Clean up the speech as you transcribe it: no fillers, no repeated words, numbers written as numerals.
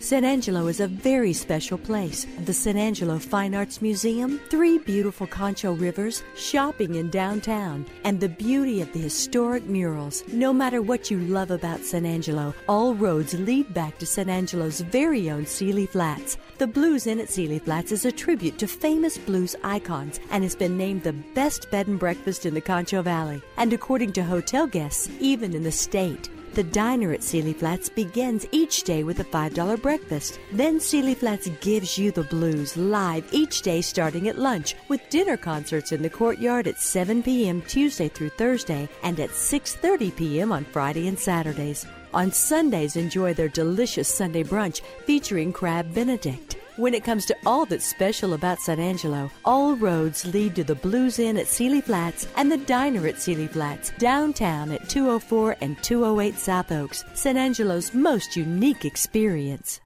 San Angelo is a very special place. The San Angelo Fine Arts Museum, 3 beautiful Concho rivers, shopping in downtown, and the beauty of the historic murals. No matter what you love about San Angelo, all roads lead back to San Angelo's very own Sealy Flats. The Blues Inn at Sealy Flats is a tribute to famous blues icons and has been named the best bed and breakfast in the Concho Valley. And according to hotel guests, even in the state. The diner at Sealy Flats begins each day with a $5 breakfast. Then Sealy Flats gives you the blues live each day starting at lunch with dinner concerts in the courtyard at 7 p.m. Tuesday through Thursday and at 6:30 p.m. on Friday and Saturdays. On Sundays, enjoy their delicious Sunday brunch featuring Crab Benedict. When it comes to all that's special about San Angelo, all roads lead to the Blues Inn at Sealy Flats and the diner at Sealy Flats, downtown at 204 and 208 South Oaks, San Angelo's most unique experience.